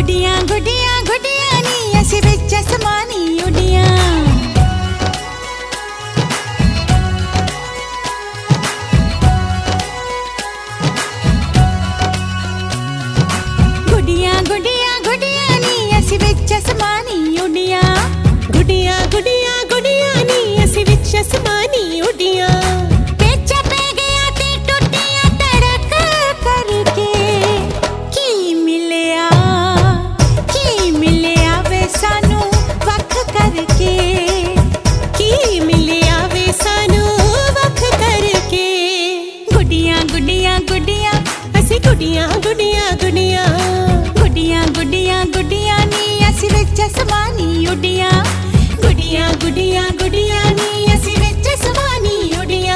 गुडियां गुडियां गुडियां नी असी विच असमानी उडियां। गुडियां गुडियां गुडियां नी असी विच असमानी उडियां। गुडियां गुडियां गुडियां नी असी विच असमानी उडियां। गुडियां गुडियां गुडियां गुडियां गुडियां गुडियां नी असी विच असमानी उडियां। गुडियां गुडियां गुडियां नी असी विच असमानी उडियां।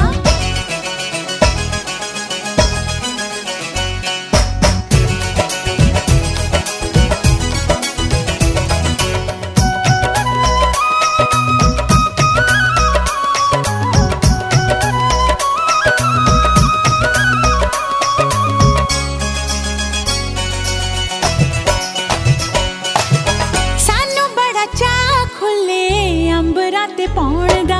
ते पाउण दा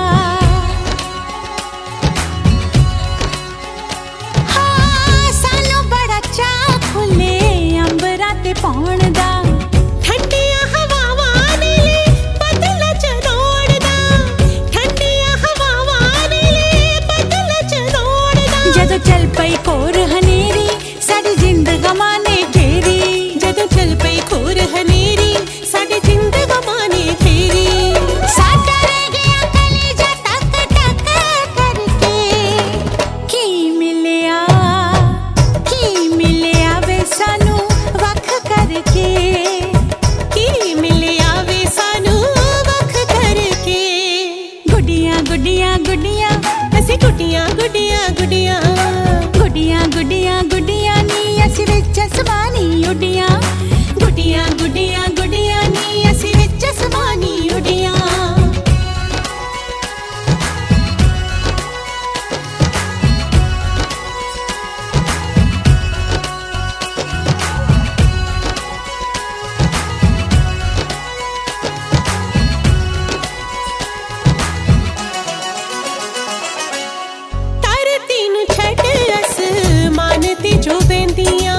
हाँ सानू बड़ा चा खुले अंबरा ते पाउण दा। ठंडियां हवावां ने बदल चरोड़ दा। ठंडियां हवावां ने बदल चरोड़ दा। जदों चल पई कोर हनेरी साडी जिंद गमां ने घेरी। जदों चल पई कोर हनेरी साडी जिंद गमां ने घेरी। गुडियां गुडियां असी गुडियां गुडियां गुडियां गुडियां गुडियां गुडियां नी असी विच असमानी उडियां। गुडियां गुडियां गुडियां नी असी विच असमानी उडियां। जो बेंदियां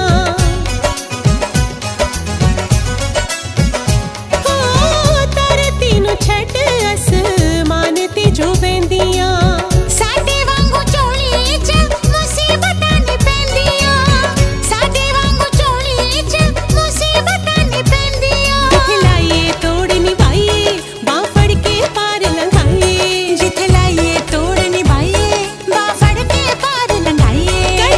हो तारे तीनों छट आसमान ते जो बेंदियां। साडे वांगू चोली च मुसीबतां नी पैंदियां। साडे वांगू चोली च मुसीबतां नी पैंदियां। जिथे लाइए तोड़ निभाइए बां फड़ के पार लंघाइए। जिथे लाइए तोड़ निभाइए बां फड़ के पार लंघाइए।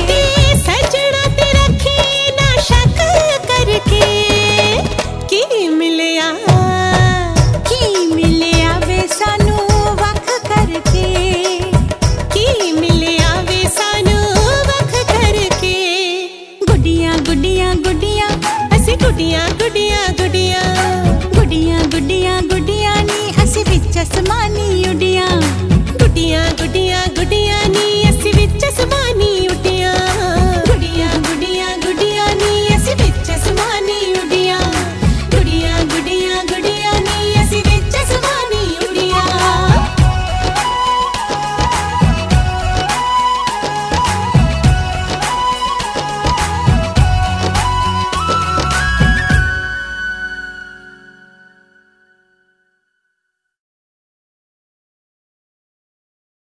गुडियां गुडियां असी गुडियां गुडियां गुडियां गुडियां गुडियां गुडियां नी असी विच असमानी उडियां। गुडियां गुडियां गुडियां